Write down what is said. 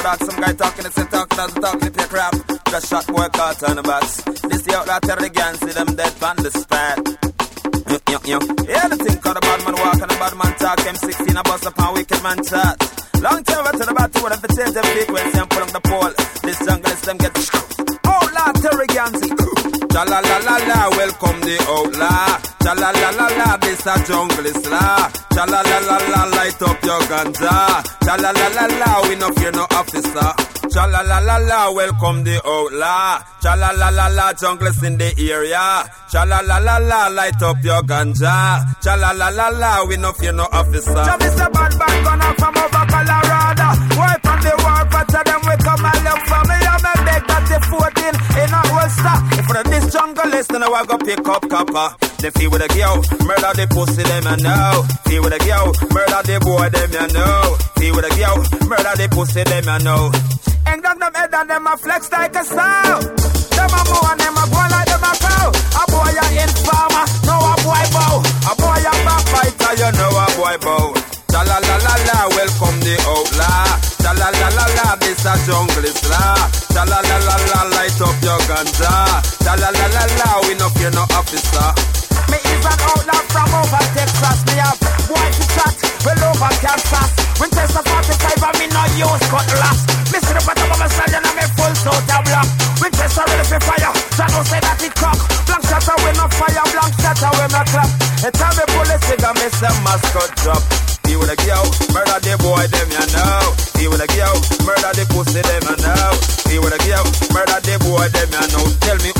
talk. Some guy talking, they say talking, doesn't talk, they play crap. Just shot boy caught on the box. This the outlaw tell the gang, see them dead on the spot. Yeah, the thing called the bad man walk and the bad man talk. M16 a bust upon wicked man chat. Long time over to the battle with them to change them frequency and put on the pole. This jungle is them get outlaw Terry Gansey. Cha la la la la, welcome the outlaw. Cha la la la la, this a jungle is law. Cha la la la la, light up your ganja. Cha la la la la, we no fear no officer. Cha la la la la, welcome the outlaw. Cha la la la la, junglers in the area. Cha la la la la, light up your ganja. Cha la la la la, we no fear no officer. Jump is a bad gunner from over Colorado. Wipe on the war, but to them we come and look for me. I'm a beg that they 14 in a holster. If for this jungle list, then I go pick up copper. They feel with a girl, murder the pussy, them you know. Feel with a girl, murder the boy, them you know. Feel with a girl, murder the pussy, them you know. Hang down them head and them a flex like a sow. Them a move and them a go like them a cow. A boy a informer, no a boy bow. A boy a backbiter, you know a boy bow. Cha la la la la, welcome the outlaw. Cha la la la la, this a jungle is law. Cha la la la la, light up your ganja. Cha la la la la, we no fear no officer. Me is an outlaw from over Texas. Me have boy to chat, well over Kansas. Winchester 45 and me no use cutlass. Me see the bottom of my stallion and me full soda block. Winchester ready for fire, so don't say that it cock. Blank shatter with no fire, blank shatter with no clap. And time me pull the trigger, me say mascot drop. He with a girl, murder the boy, them you know. He with a girl, murder the pussy, them you know. He with a girl, murder the boy, them you know. Tell me